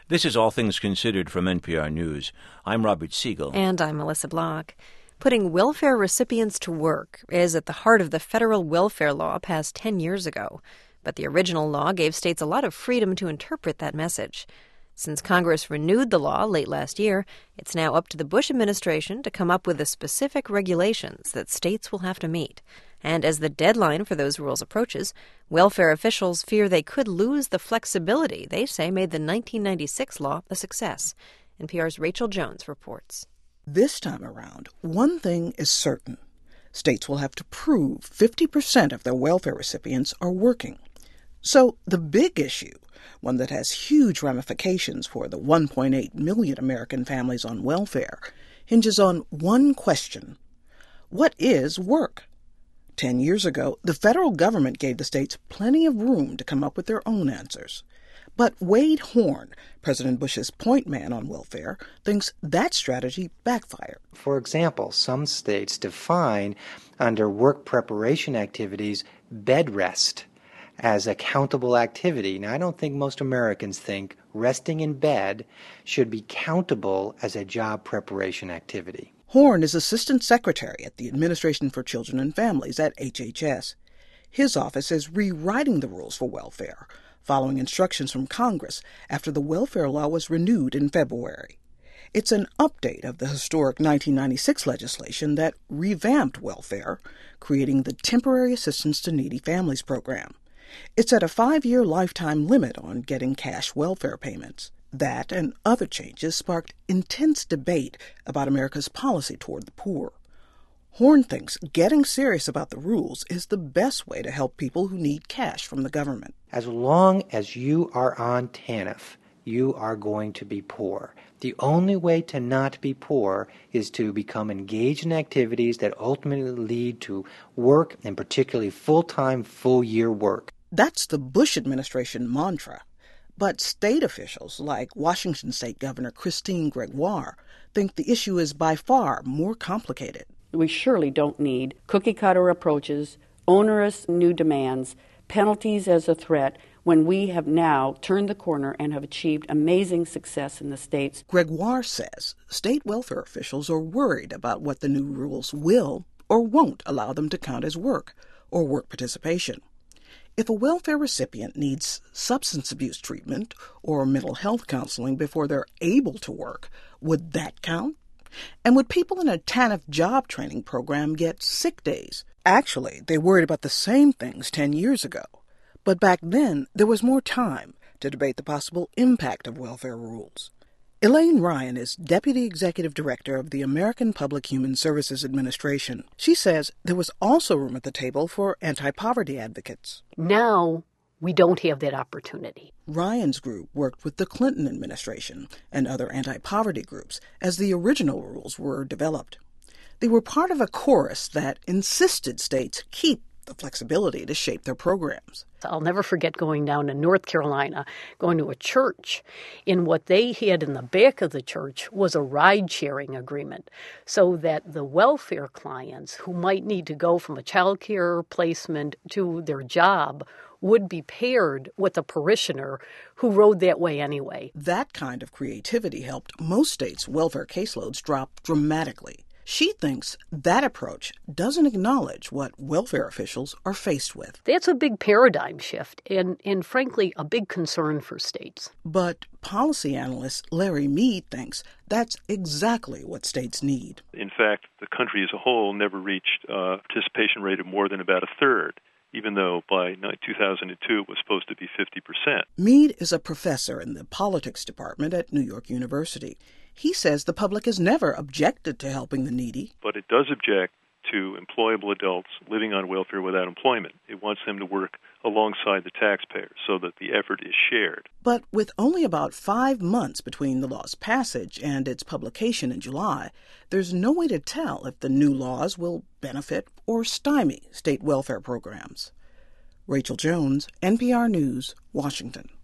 This is All Things Considered from NPR News. I'm Robert Siegel. And I'm Melissa Block. Putting welfare recipients to work is at the heart of the federal welfare law passed 10 years ago. But the original law gave states a lot of freedom to interpret that message. Since Congress renewed the law late last year, it's now up to the Bush administration to come up with the specific regulations that states will have to meet. And as the deadline for those rules approaches, welfare officials fear they could lose the flexibility they say made the 1996 law a success. NPR's Rachel Jones reports. This time around, one thing is certain. States will have to prove 50% of their welfare recipients are working. So the big issue, one that has huge ramifications for the 1.8 million American families on welfare, hinges on one question. What is work? 10 years ago, the federal government gave the states plenty of room to come up with their own answers. But Wade Horn, President Bush's point man on welfare, thinks that strategy backfired. For example, some states define under work preparation activities bed rest as a countable activity. Now, I don't think most Americans think resting in bed should be countable as a job preparation activity. Horn is Assistant Secretary at the Administration for Children and Families at HHS. His office is rewriting the rules for welfare, following instructions from Congress after the welfare law was renewed in February. It's an update of the historic 1996 legislation that revamped welfare, creating the Temporary Assistance to Needy Families program. It's at a 5-year lifetime limit on getting cash welfare payments. That and other changes sparked intense debate about America's policy toward the poor. Horn thinks getting serious about the rules is the best way to help people who need cash from the government. As long as you are on TANF, you are going to be poor. The only way to not be poor is to become engaged in activities that ultimately lead to work, and particularly full-time, full-year work. That's the Bush administration mantra. But state officials, like Washington State Governor Christine Gregoire, think the issue is by far more complicated. We surely don't need cookie-cutter approaches, onerous new demands, penalties as a threat, when we have now turned the corner and have achieved amazing success in the states. Gregoire says state welfare officials are worried about what the new rules will or won't allow them to count as work or work participation. If a welfare recipient needs substance abuse treatment or mental health counseling before they're able to work, would that count? And would people in a TANF job training program get sick days? Actually, they worried about the same things 10 years ago. But back then, there was more time to debate the possible impact of welfare rules. Elaine Ryan is Deputy Executive Director of the American Public Human Services Administration. She says there was also room at the table for anti-poverty advocates. Now we don't have that opportunity. Ryan's group worked with the Clinton administration and other anti-poverty groups as the original rules were developed. They were part of a chorus that insisted states keep the flexibility to shape their programs. I'll never forget going down to North Carolina, going to a church, and what they had in the back of the church was a ride-sharing agreement so that the welfare clients who might need to go from a child care placement to their job would be paired with a parishioner who rode that way anyway. That kind of creativity helped most states' welfare caseloads drop dramatically. She thinks that approach doesn't acknowledge what welfare officials are faced with. That's a big paradigm shift and frankly, a big concern for states. But policy analyst Larry Mead thinks that's exactly what states need. In fact, the country as a whole never reached a participation rate of more than about a third, even though by 2002 it was supposed to be 50%. Mead is a professor in the politics department at New York University. He says the public has never objected to helping the needy. But it does object to employable adults living on welfare without employment. It wants them to work alongside the taxpayer so that the effort is shared. But with only about 5 months between the law's passage and its publication in July, there's no way to tell if the new laws will benefit or stymie state welfare programs. Rachel Jones, NPR News, Washington.